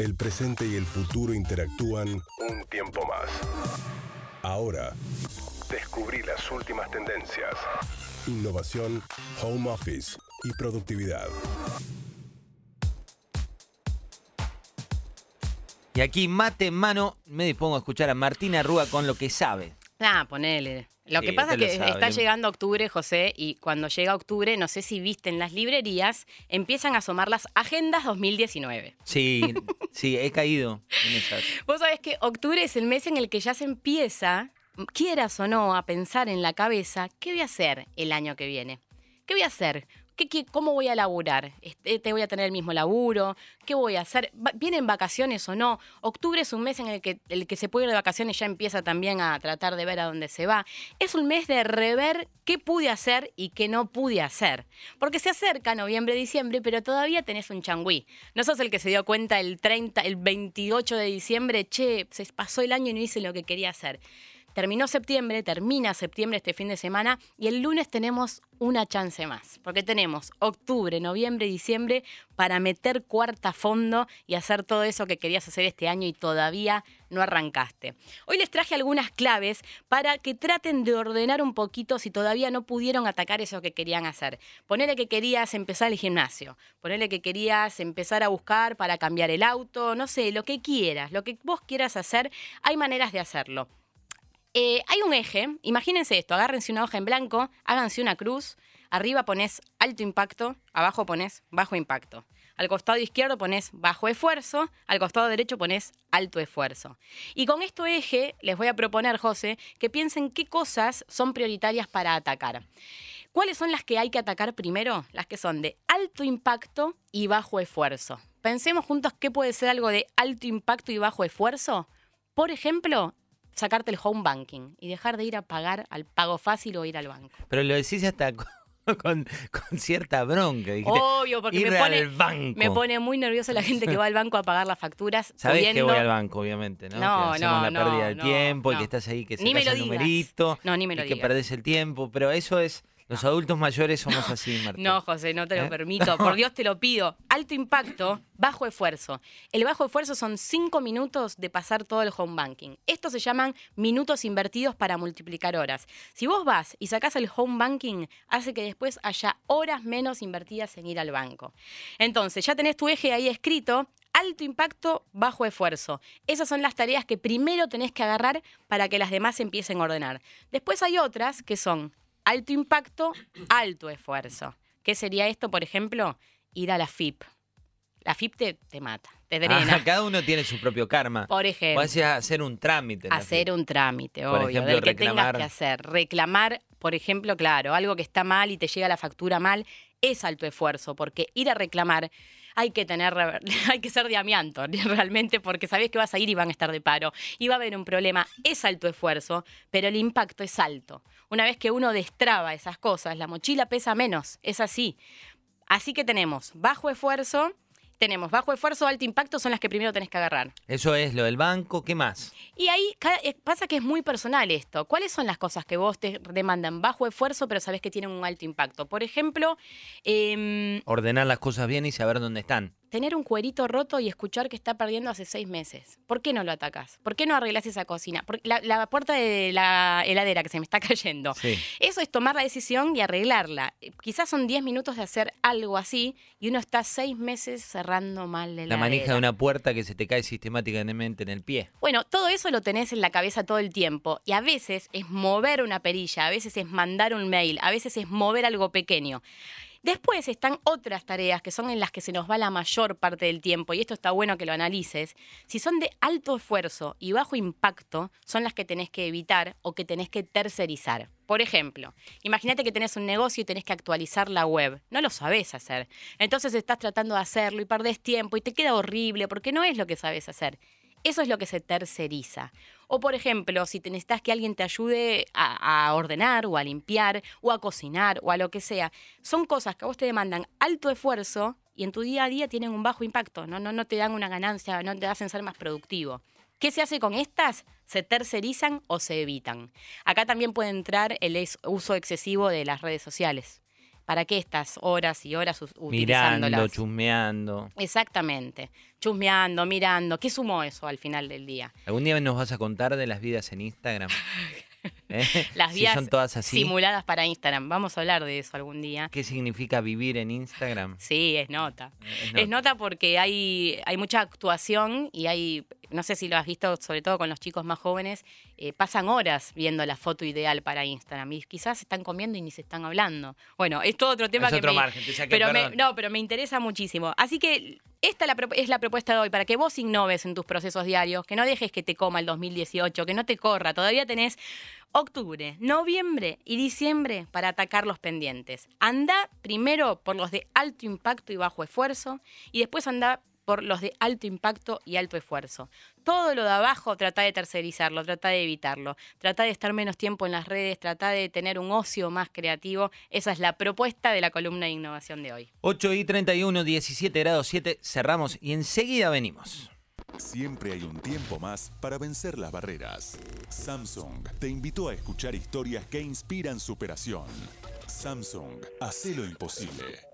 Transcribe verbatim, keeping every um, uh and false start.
El presente y el futuro interactúan un tiempo más. Ahora, descubrí las últimas tendencias. Innovación, home office y productividad. Y aquí, mate en mano, me dispongo a escuchar a Martina Rúa con lo que sabe. Ah, ponele. Lo Sí, que pasa es usted que lo sabe. está llegando octubre, José, y cuando llega octubre, no sé si viste en las librerías, empiezan a asomar las agendas dos mil diecinueve. Sí, sí, he caído en esas. Vos sabés que octubre es el mes en el que ya se empieza, quieras o no, a pensar en la cabeza, ¿qué voy a hacer el año que viene? ¿Qué voy a hacer? ¿Qué, qué, ¿Cómo voy a laburar? Este, ¿Te voy a tener el mismo laburo? ¿Qué voy a hacer? ¿Vienen vacaciones o no? Octubre es un mes en el que el que se puede ir de vacaciones ya empieza también a tratar de ver a dónde se va. Es un mes de rever qué pude hacer y qué no pude hacer. Porque se acerca noviembre, diciembre, pero todavía tenés un changüí. No sos el que se dio cuenta el treinta, el veintiocho de diciembre, che, se pasó el año y no hice lo que quería hacer. Terminó septiembre, termina septiembre este fin de semana y el lunes tenemos una chance más, porque tenemos octubre, noviembre, diciembre para meter cuarta a fondo y hacer todo eso que querías hacer este año y todavía no arrancaste. Hoy les traje algunas claves para que traten de ordenar un poquito si todavía no pudieron atacar eso que querían hacer. Ponele que querías empezar el gimnasio, ponele que querías empezar a buscar para cambiar el auto, no sé, lo que quieras, lo que vos quieras hacer, hay maneras de hacerlo. Eh, hay un eje, imagínense esto, agárrense una hoja en blanco, háganse una cruz, arriba ponés alto impacto, abajo ponés bajo impacto. Al costado izquierdo ponés bajo esfuerzo, al costado derecho ponés alto esfuerzo. Y con este eje les voy a proponer, José, que piensen qué cosas son prioritarias para atacar. ¿Cuáles son las que hay que atacar primero? Las que son de alto impacto y bajo esfuerzo. Pensemos juntos qué puede ser algo de alto impacto y bajo esfuerzo. Por ejemplo, sacarte el home banking y dejar de ir a pagar al pago fácil o ir al banco. Pero lo decís hasta con, con, con cierta bronca. Dijiste, obvio, porque ir me pone, al banco. me pone muy nerviosa la gente que va al banco a pagar las facturas. Sabés pudiendo... que voy al banco, obviamente, ¿no? No, que hacemos no, la no, pérdida de no, tiempo no. y que estás ahí, que Ni me sacás lo el digas. numerito. No, ni me lo y que digas. perdés el tiempo. Pero eso es... Los adultos mayores somos así, Martín. No, José, no te lo ¿Eh? permito. Por Dios te lo pido. Alto impacto, bajo esfuerzo. El bajo esfuerzo son cinco minutos de pasar todo el home banking. Estos se llaman minutos invertidos para multiplicar horas. Si vos vas y sacás el home banking, hace que después haya horas menos invertidas en ir al banco. Entonces, ya tenés tu eje ahí escrito. Alto impacto, bajo esfuerzo. Esas son las tareas que primero tenés que agarrar para que las demás se empiecen a ordenar. Después hay otras que son alto impacto, alto esfuerzo. ¿Qué sería esto, por ejemplo? Ir a la F I P. La F I P te, te mata, te drena. Ah, cada uno tiene su propio karma. Por ejemplo. O haces hacer un trámite. en la Hacer F I P. un trámite, Por obvio, ejemplo, del que reclamar. tengas que hacer. Reclamar, por ejemplo, claro, algo que está mal y te llega la factura mal, es alto esfuerzo, porque ir a reclamar hay que tener, hay que ser de amianto, realmente, porque sabés que vas a ir y van a estar de paro. Y va a haber un problema, es alto esfuerzo, pero el impacto es alto. Una vez que uno destraba esas cosas, la mochila pesa menos, es así. Así que tenemos bajo esfuerzo, tenemos bajo esfuerzo, alto impacto, son las que primero tenés que agarrar. Eso es lo del banco. ¿Qué más? Y ahí cada- eh, pasa que es muy personal esto. ¿Cuáles son las cosas que vos te demandan bajo esfuerzo, pero sabés que tienen un alto impacto? Por ejemplo, eh, Ordenar las cosas bien y saber dónde están. tener un cuerito roto y escuchar que está perdiendo hace seis meses. ¿Por qué no lo atacás? ¿Por qué no arreglás esa cocina? Porque la, la puerta de la heladera que se me está cayendo. Sí. Eso es tomar la decisión y arreglarla. Eh, Quizás son diez minutos de hacer algo así y uno está seis meses cerrando mal la La manija heladera. de una puerta que se te cae sistemáticamente en el pie. Bueno, todo eso lo tenés en la cabeza todo el tiempo y a veces es mover una perilla, a veces es mandar un mail, a veces es mover algo pequeño. Después están otras tareas que son en las que se nos va la mayor parte del tiempo y esto está bueno que lo analices. Si son de alto esfuerzo y bajo impacto, son las que tenés que evitar o que tenés que tercerizar. Por ejemplo, imagínate que tenés un negocio y tenés que actualizar la web. No lo sabés hacer. Entonces estás tratando de hacerlo y perdés tiempo y te queda horrible porque no es lo que sabés hacer. Eso es lo que se terceriza. O, por ejemplo, si te necesitas que alguien te ayude a, a ordenar o a limpiar o a cocinar o a lo que sea, son cosas que a vos te demandan alto esfuerzo y en tu día a día tienen un bajo impacto. No, no, no te dan una ganancia, no te hacen ser más productivo. ¿Qué se hace con estas? Se tercerizan o se evitan. Acá también puede entrar el uso excesivo de las redes sociales. ¿para qué estás horas y horas u- Mirando, utilizándolas? chusmeando. Exactamente. Chusmeando, mirando. ¿Qué sumó eso al final del día? ¿Algún día nos vas a contar de las vidas en Instagram? ¿Eh? Las Si vías son todas así. simuladas para Instagram. Vamos a hablar de eso algún día. ¿Qué significa vivir en Instagram? Sí, es nota. Es Es nota porque hay, hay mucha actuación y hay, no sé si lo has visto, sobre todo con los chicos más jóvenes, eh, pasan horas viendo la foto ideal para Instagram y quizás se están comiendo y ni se están hablando. Bueno, es todo otro tema Es que otro me, margen, te saqué, pero me, perdón. no, pero me interesa muchísimo. Así que esta la pro- es la propuesta de hoy, para que vos innoves en tus procesos diarios, que no dejes que te coma el dos mil dieciocho, que no te corra. Todavía tenés octubre, noviembre y diciembre para atacar los pendientes. Anda primero por los de alto impacto y bajo esfuerzo y después anda por los de alto impacto y alto esfuerzo. Todo lo de abajo trata de tercerizarlo, trata de evitarlo, trata de estar menos tiempo en las redes, trata de tener un ocio más creativo. Esa es la propuesta de la columna de innovación de hoy. ocho y treinta y uno, diecisiete grados siete, cerramos y enseguida venimos. Siempre hay un tiempo más para vencer las barreras. Samsung te invitó a escuchar historias que inspiran superación. Samsung, hacé lo imposible.